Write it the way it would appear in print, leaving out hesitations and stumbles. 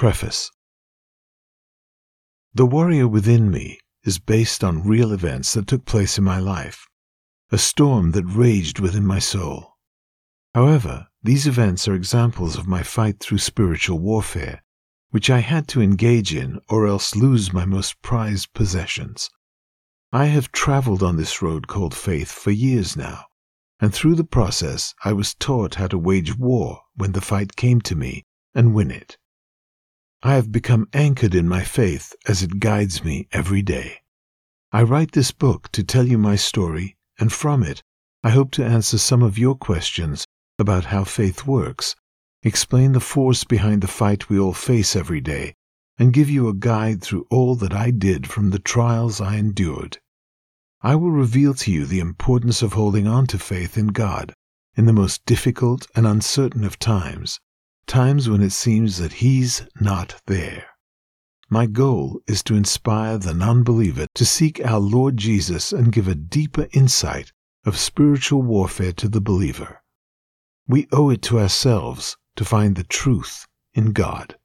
Preface. The Warrior Within Me is based on real events that took place in my life, a storm that raged within my soul. However, these events are examples of my fight through spiritual warfare, which I had to engage in or else lose my most prized possessions. I have traveled on this road called faith for years now, and through the process I was taught how to wage war when the fight came to me and win it. I have become anchored in my faith as it guides me every day. I write this book to tell you my story, and from it, I hope to answer some of your questions about how faith works, explain the force behind the fight we all face every day, and give you a guide through all that I did from the trials I endured. I will reveal to you the importance of holding on to faith in God in the most difficult and uncertain of times when it seems that He's not there. My goal is to inspire the non-believer to seek our Lord Jesus and give a deeper insight of spiritual warfare to the believer. We owe it to ourselves to find the truth in God.